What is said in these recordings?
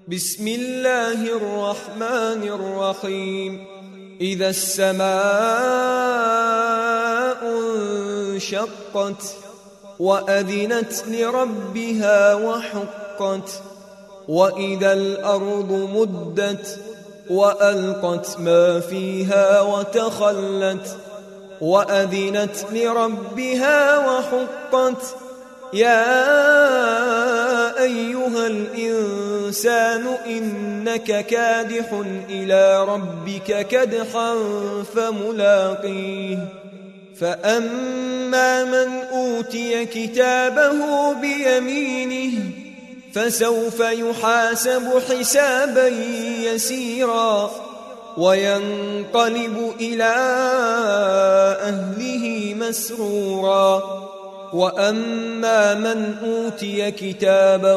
بسم الله الرحمن الرحيم. إذا السماء انشقت وأذنت لربها وحقت وإذا الأرض مدت وألقت ما فيها وتخلت وأذنت لربها وحقت يا أيها الإنسان إنك كادح إلى ربك كدحا فملاقيه فأما من أوتي كتابه بيمينه فسوف يحاسب حسابا يسيرا وينقلب إلى أهله مسرورا وأما من أوتي كتابه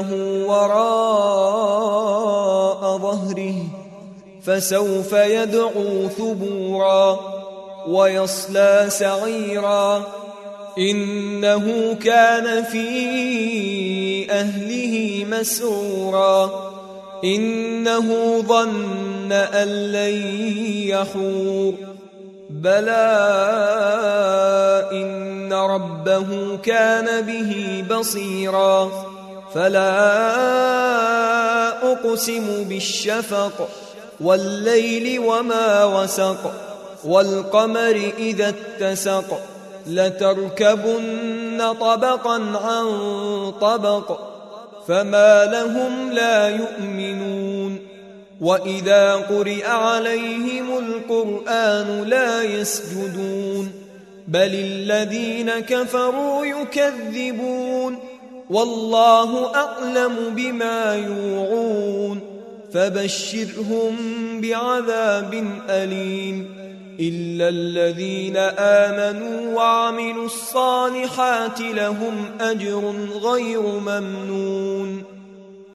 وراء ظهره فسوف يدعو ثبورا ويصلى سعيرا إنه كان في أهله مسرورا إنه ظن أن لن يحور بلى إن ربه كان به بصيرا فلا أقسم بالشفق والليل وما وسق والقمر إذا اتسق لتركبن طبقا عن طبق فما لهم لا يؤمنون وإذا قرئ عليهم القرآن لا يسجدون بل الذين كفروا يكذبون والله أعلم بما يوعون فبشرهم بعذاب أليم إلا الذين آمنوا وعملوا الصالحات لهم أجر غير ممنون